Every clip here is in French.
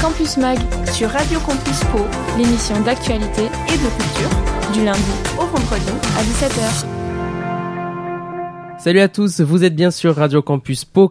Campus Mag sur Radio Campus Pau, l'émission d'actualité et de culture, du lundi au vendredi à 17h. Salut à tous, vous êtes bien sur Radio Campus Pau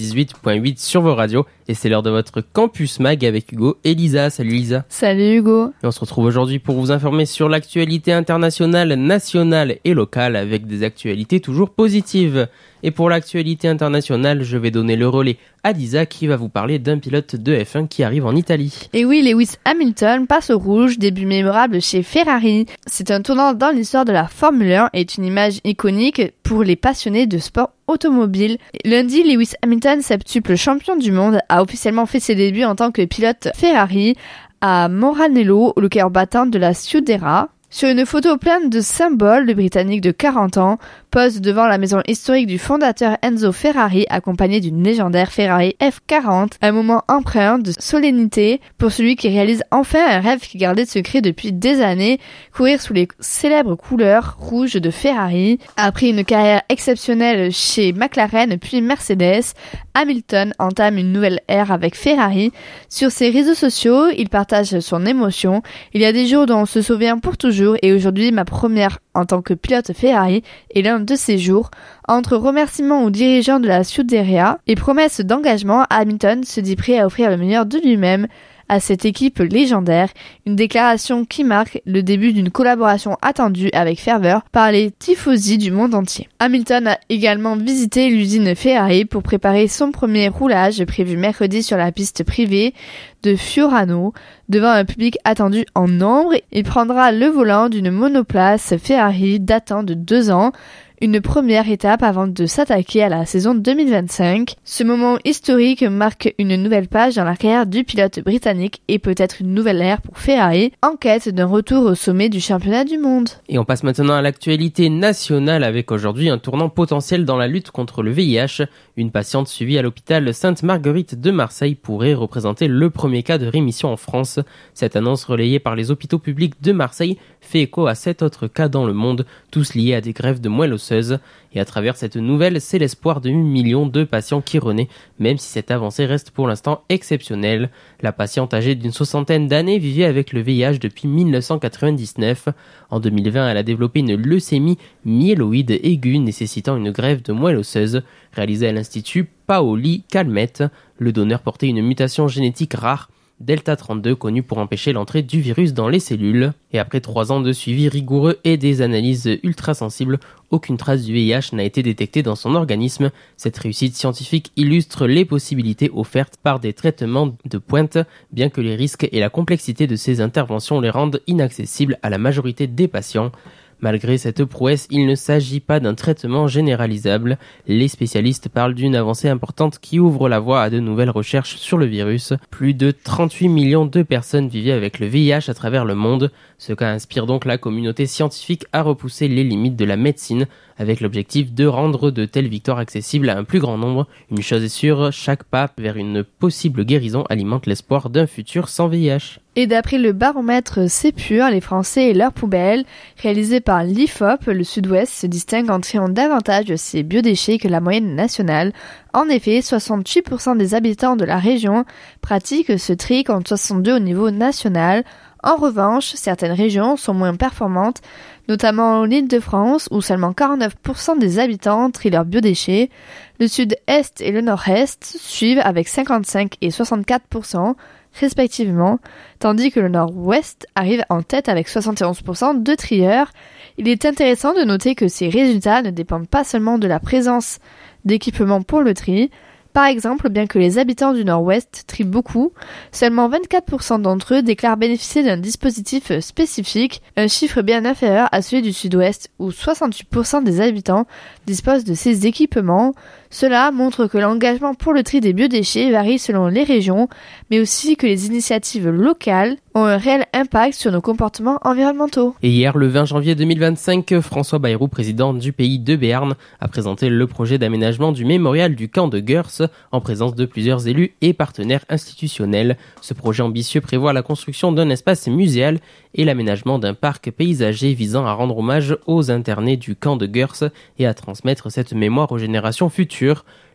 98.8 sur vos radios et c'est l'heure de votre Campus Mag avec Hugo et Lisa. Salut Lisa. Salut Hugo. Et on se retrouve aujourd'hui pour vous informer sur l'actualité internationale, nationale et locale avec des actualités toujours positives. Et pour l'actualité internationale, je vais donner le relais à Lisa qui va vous parler d'un pilote de F1 qui arrive en Italie. Et oui, Lewis Hamilton passe au rouge, début mémorable chez Ferrari. C'est un tournant dans l'histoire de la Formule 1 et est une image iconique pour les passionnés de sport automobile. Lundi, Lewis Hamilton, septuple champion du monde, a officiellement fait ses débuts en tant que pilote Ferrari à Maranello, le cœur battant de la Scuderia. Sur une photo pleine de symboles, le Britannique de 40 ans pose devant la maison historique du fondateur Enzo Ferrari, accompagné d'une légendaire Ferrari F40, un moment empreint de solennité pour celui qui réalise enfin un rêve qui gardait secret depuis des années, courir sous les célèbres couleurs rouges de Ferrari. Après une carrière exceptionnelle chez McLaren puis Mercedes, Hamilton entame une nouvelle ère avec Ferrari. Sur ses réseaux sociaux, il partage son émotion. Il y a des jours dont on se souvient pour toujours et aujourd'hui ma première en tant que pilote Ferrari est l'un de ces jours. Entre remerciements aux dirigeants de la Scuderia et promesses d'engagement, Hamilton se dit prêt à offrir le meilleur de lui-même à cette équipe légendaire, une déclaration qui marque le début d'une collaboration attendue avec ferveur par les tifosi du monde entier. Hamilton a également visité l'usine Ferrari pour préparer son premier roulage prévu mercredi sur la piste privée de Fiorano. Devant un public attendu en nombre, il prendra le volant d'une monoplace Ferrari datant de 2 ans. Une première étape avant de s'attaquer à la saison 2025. Ce moment historique marque une nouvelle page dans la carrière du pilote britannique et peut-être une nouvelle ère pour Ferrari, en quête d'un retour au sommet du championnat du monde. Et on passe maintenant à l'actualité nationale avec aujourd'hui un tournant potentiel dans la lutte contre le VIH. Une patiente suivie à l'hôpital Sainte-Marguerite de Marseille pourrait représenter le premier cas de rémission en France. Cette annonce relayée par les hôpitaux publics de Marseille fait écho à 7 autres cas dans le monde, tous liés à des greffes de moelle osseuse. Et à travers cette nouvelle, c'est l'espoir de millions de patients qui renaît, même si cette avancée reste pour l'instant exceptionnelle. La patiente âgée d'une 60aine d'années vivait avec le VIH depuis 1999. En 2020, elle a développé une leucémie myéloïde aiguë nécessitant une greffe de moelle osseuse, réalisée à l'Institut Paoli Calmette. Le donneur portait une mutation génétique rare, Delta 32, connu pour empêcher l'entrée du virus dans les cellules. Et après 3 ans de suivi rigoureux et des analyses ultra-sensibles, aucune trace du VIH n'a été détectée dans son organisme. Cette réussite scientifique illustre les possibilités offertes par des traitements de pointe, bien que les risques et la complexité de ces interventions les rendent inaccessibles à la majorité des patients. Malgré cette prouesse, il ne s'agit pas d'un traitement généralisable. Les spécialistes parlent d'une avancée importante qui ouvre la voie à de nouvelles recherches sur le virus. Plus de 38 millions de personnes vivaient avec le VIH à travers le monde. Ce cas inspire donc la communauté scientifique à repousser les limites de la médecine avec l'objectif de rendre de telles victoires accessibles à un plus grand nombre. Une chose est sûre, chaque pas vers une possible guérison alimente l'espoir d'un futur sans VIH. Et d'après le baromètre Sépure, les Français et leurs poubelles, réalisé par l'IFOP, le Sud-Ouest se distingue en triant davantage de ses biodéchets que la moyenne nationale. En effet, 68% des habitants de la région pratiquent ce tri contre 62% au niveau national. En revanche, certaines régions sont moins performantes, notamment l'Île-de-France où seulement 49% des habitants trient leurs biodéchets. Le Sud-Est et le Nord-Est suivent avec 55 et 64% respectivement, tandis que le Nord-Ouest arrive en tête avec 71% de trieurs. Il est intéressant de noter que ces résultats ne dépendent pas seulement de la présence d'équipements pour le tri. Par exemple, bien que les habitants du Nord-Ouest trient beaucoup, seulement 24% d'entre eux déclarent bénéficier d'un dispositif spécifique, un chiffre bien inférieur à celui du Sud-Ouest où 68% des habitants disposent de ces équipements. Cela montre que l'engagement pour le tri des biodéchets varie selon les régions, mais aussi que les initiatives locales ont un réel impact sur nos comportements environnementaux. Et hier, le 20 janvier 2025, François Bayrou, président du pays de Béarn, a présenté le projet d'aménagement du mémorial du camp de Gurs en présence de plusieurs élus et partenaires institutionnels. Ce projet ambitieux prévoit la construction d'un espace muséal et l'aménagement d'un parc paysager visant à rendre hommage aux internés du camp de Gurs et à transmettre cette mémoire aux générations futures.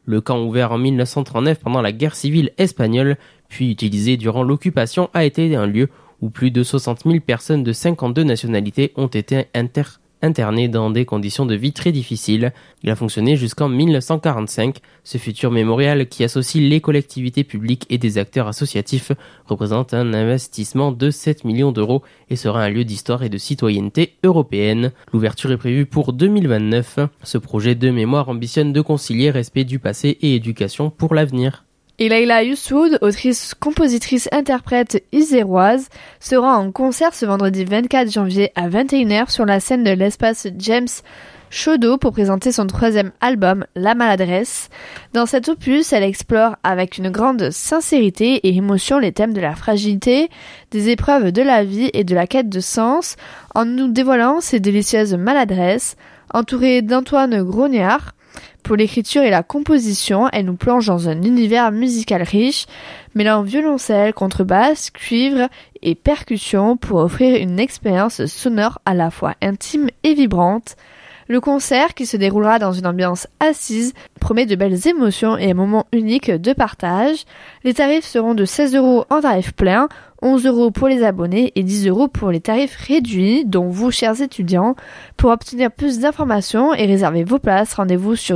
Le camp ouvert en 1939 pendant la guerre civile espagnole, puis utilisé durant l'occupation, a été un lieu où plus de 60 000 personnes de 52 nationalités ont été internées dans des conditions de vie très difficiles. Il a fonctionné jusqu'en 1945. Ce futur mémorial, qui associe les collectivités publiques et des acteurs associatifs, représente un investissement de 7 millions d'euros et sera un lieu d'histoire et de citoyenneté européenne. L'ouverture est prévue pour 2029. Ce projet de mémoire ambitionne de concilier respect du passé et éducation pour l'avenir. Et Leila Youssoud, autrice, compositrice, interprète iséroise, sera en concert ce vendredi 24 janvier à 21h sur la scène de l'espace James Chaudot pour présenter son 3e album, La Maladresse. Dans cet opus, elle explore avec une grande sincérité et émotion les thèmes de la fragilité, des épreuves de la vie et de la quête de sens, en nous dévoilant ses délicieuses maladresses. Entourée d'Antoine Grognard, pour l'écriture et la composition, elle nous plonge dans un univers musical riche, mêlant violoncelle, contrebasse, cuivre et percussion pour offrir une expérience sonore à la fois intime et vibrante. Le concert, qui se déroulera dans une ambiance assise, promet de belles émotions et un moment unique de partage. Les tarifs seront de 16 € en tarif plein, 11 € pour les abonnés et 10 € pour les tarifs réduits, dont vous, chers étudiants. Pour obtenir plus d'informations et réserver vos places, rendez-vous sur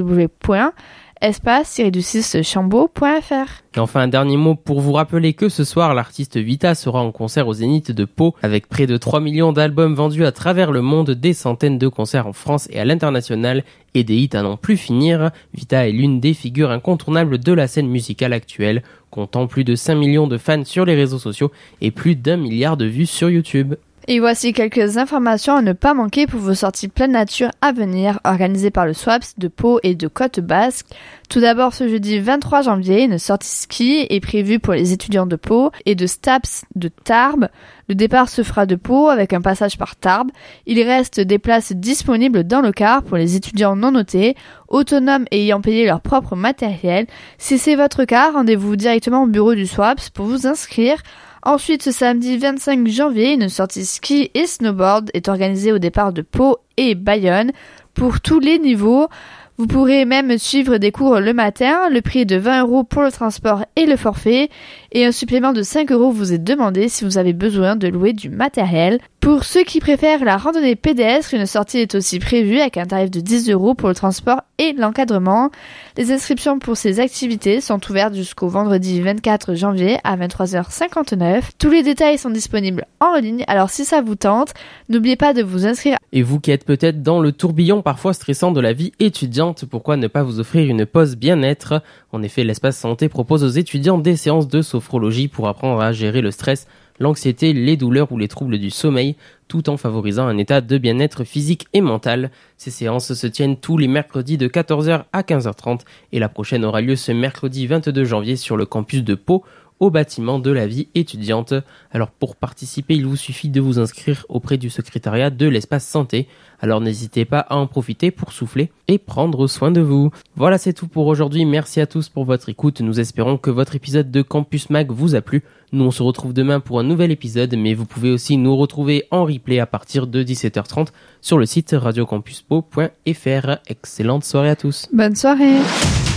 www.espace-chambaud.fr. Et enfin, un dernier mot pour vous rappeler que ce soir, l'artiste Vita sera en concert au Zénith de Pau. Avec près de 3 millions d'albums vendus à travers le monde, des centaines de concerts en France et à l'international et des hits à n'en plus finir, Vita est l'une des figures incontournables de la scène musicale actuelle, comptant plus de 5 millions de fans sur les réseaux sociaux et plus d'1 milliard de vues sur YouTube. Et voici quelques informations à ne pas manquer pour vos sorties pleine nature à venir, organisées par le SWAPS de Pau et de Côte Basque. Tout d'abord, ce jeudi 23 janvier, une sortie ski est prévue pour les étudiants de Pau et de STAPS de Tarbes. Le départ se fera de Pau avec un passage par Tarbes. Il reste des places disponibles dans le car pour les étudiants non notés, autonomes et ayant payé leur propre matériel. Si c'est votre cas, rendez-vous directement au bureau du SWAPS pour vous inscrire. Ensuite, ce samedi 25 janvier, une sortie ski et snowboard est organisée au départ de Pau et Bayonne pour tous les niveaux. Vous pourrez même suivre des cours le matin. Le prix est de 20 € pour le transport et le forfait. Et un supplément de 5 € vous est demandé si vous avez besoin de louer du matériel. Pour ceux qui préfèrent la randonnée pédestre, une sortie est aussi prévue avec un tarif de 10 € pour le transport et l'encadrement. Les inscriptions pour ces activités sont ouvertes jusqu'au vendredi 24 janvier à 23h59. Tous les détails sont disponibles en ligne, alors si ça vous tente, n'oubliez pas de vous inscrire. Et vous qui êtes peut-être dans le tourbillon parfois stressant de la vie étudiante, pourquoi ne pas vous offrir une pause bien-être ? En effet, l'espace santé propose aux étudiants des séances de sophrologie pour apprendre à gérer le stress, l'anxiété, les douleurs ou les troubles du sommeil, tout en favorisant un état de bien-être physique et mental. Ces séances se tiennent tous les mercredis de 14h à 15h30 et la prochaine aura lieu ce mercredi 22 janvier sur le campus de Pau, au bâtiment de la vie étudiante. Alors pour participer, il vous suffit de vous inscrire auprès du secrétariat de l'espace santé. Alors n'hésitez pas à en profiter pour souffler et prendre soin de vous. Voilà, c'est tout pour aujourd'hui. Merci à tous pour votre écoute. Nous espérons que votre épisode de Campus Mag vous a plu. Nous on se retrouve demain pour un nouvel épisode, mais vous pouvez aussi nous retrouver en replay à partir de 17h30 sur le site radiocampuspo.fr. Excellente soirée à tous. Bonne soirée.